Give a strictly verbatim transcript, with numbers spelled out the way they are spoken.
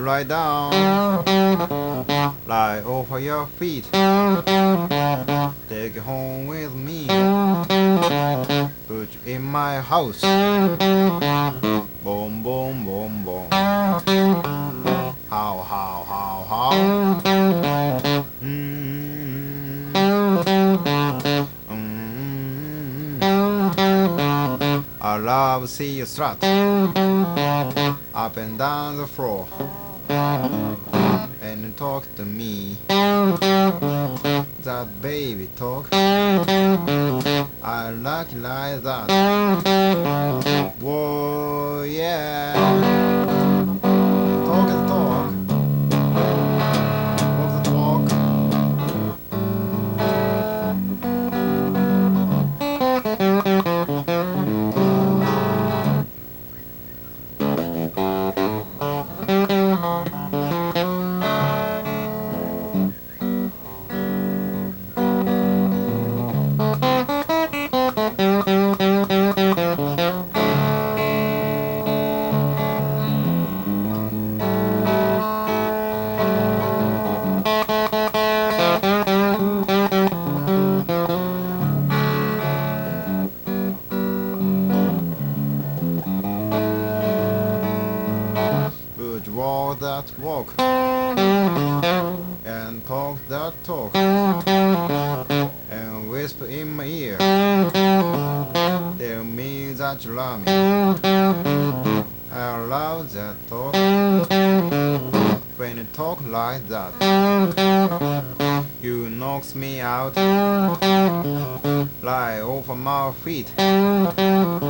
lie down, lie over your feet. Take you home with me, put you in my house. Boom, boom, boom, boom. How, how, how, how? Mm-hmm. Mm-hmm. I love to see you strut up and down the floor and you talk to me. That baby talk, I like it like that. Whoa, yeah. Talk and talk, walk the talk. Would you walk that walk and talk that talk and whisper in my ear? Tell me that you love me. I love that talk. When you talk like that, you knocks me out, lie over my feet.